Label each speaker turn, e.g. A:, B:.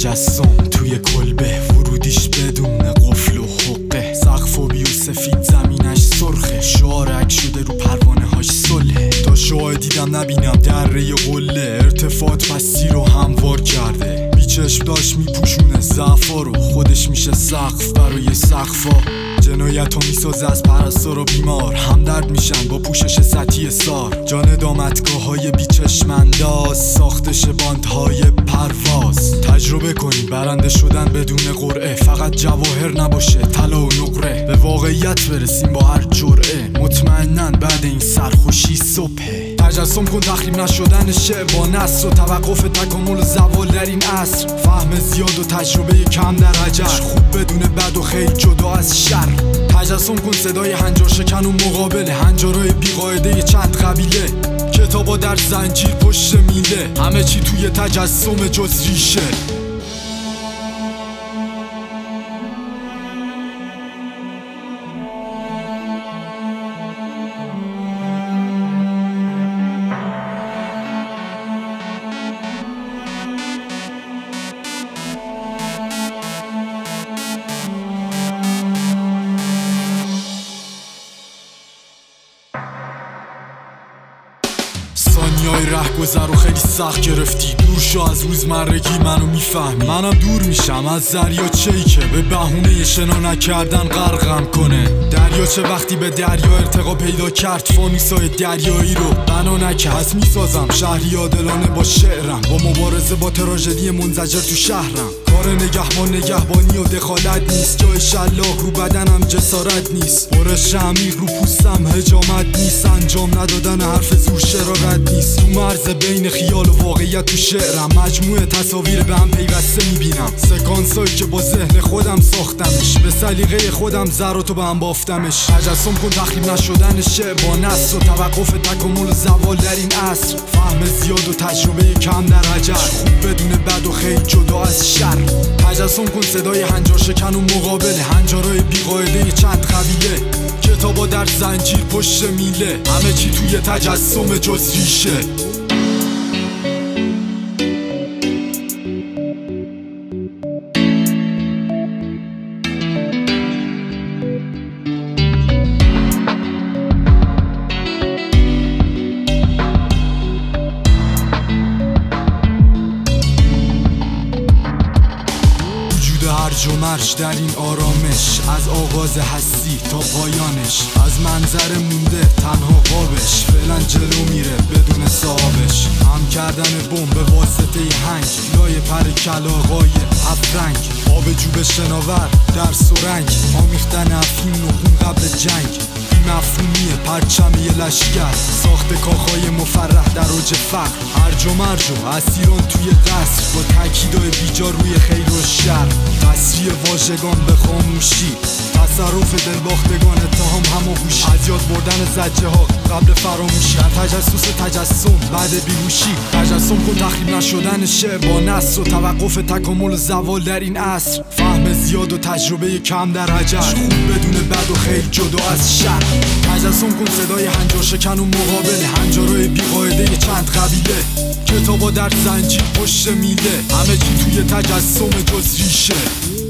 A: تجسم توی کلبه، ورودیش بدون قفل و حقه، سقف و بیو سفید زمینش سرخه، شعارک شده رو پروانه هاش صلحه. تا شعاع دیدم نبینم دره قله، ارتفاعات پسی رو هموار کرده، بیچشم داشت میپوشونه ضعفا رو، خودش میشه سقف برای سقفا. جنایت ها میسازه از پرستار و بیمار، همدرد میشن با پوشش سطحی سار. جان دامتگاه های بیچشمنداز، ساختش باندهای پرواز. تجربه کنیم برنده شدن بدون قرعه، فقط جواهر نباشه طلا و نقره. به واقعیت برسیم با هر جرعه، مطمئنن بعد این سرخوشی صبحه. تجسم کن تخریب نشدن شعر با نثر و توقف تکامل و زوال در این عصر. فهم زیاد و تجربه کم در حجر، خوب بدون بد و خیر جدا از شر. تجسم کن صدای هنجار شکن و مقابل هنجارهای بیقاعده چند قبیله. کتابا در زنجیر پشت میله، همه چی توی تجسم جز ریشه. ثانیه‌های رهگذر رو خیلی سخت گرفتی، دور شو از روزمرگی منو میفهمی. منم دور میشم از دریاچه‌ای که به بهونه شنا نکردن غرقم کنه. دریاچه وقتی به دریا ارتقا پیدا کرد، فانوسای دریایی رو بنا نکرد. پس میسازم شهری عادلانه با شعرم، با مبارزه با تراژدی منزجر تو شهرم. کار نگهبانی و دخالت نیست، جای شلاق رو بدنم جسارت نیست، برش عمیق رو پوستم حجامت نیست، انجام ندادن حرف زور شرارت نیست. تو مرز بین خیال و واقعیت تو شعرم، مجموعه تصاویر به هم پیوسته میبینم، سکانسایی که با ذهن خودم ساختمش، به سلیقه خودم ذراتو به هم بافتمش. تجسم کن تخریب نشدن شعر با نثر و توقف تکامل و زوال در این عصر. فهم زیاد و تجربه کم در حجر، خوب بدون بد و خیر جدا از شر. تجسم کن صدای هنجار شکن و مقابل هنجارهای بیقاعده چند قبیله. کتابا در زنجیر پشت میله، همه چی توی تجسم جز ریشه. هرج و مرج در این آرامش، از آغاز هستی تا پایانش، از منظر مونده تنها قابش، فعلا جلو میره بدون صاحبش. هم کردن بمب به واسطه هنگ، لای پر کلاغای هفت رنگ، آب جوب شناور درس و رنگ، آمیختن افیون و خون قبل جنگ. مفهومیه پرچمی لشگر، ساخت کاخهای مفرح در اوج فقر، هرج و مرج و اسیران توی قصر، با تاکیدهای بیجا روی خیر و شر. قصری واژگان به خاموشی، تصرف دلباختگان اتهام هماهوشی، از یاد بردن زجه ها قبل فراموشی، در تجسم بعد بیهوشی. تجسم کن تخریب نشدن شعر با نثر و توقف تکامل و زوال در این عصر. فهم زیاد و تجربه کم در حجر، خوب بدون بد و خیر جدا از شر. تجسم کن صدای هنجار شکن و مقابل هنجارهای بیقاعده چند قبیله. کتابا در زنجیر پشت میله، همه چی توی تجسم جز ریشه.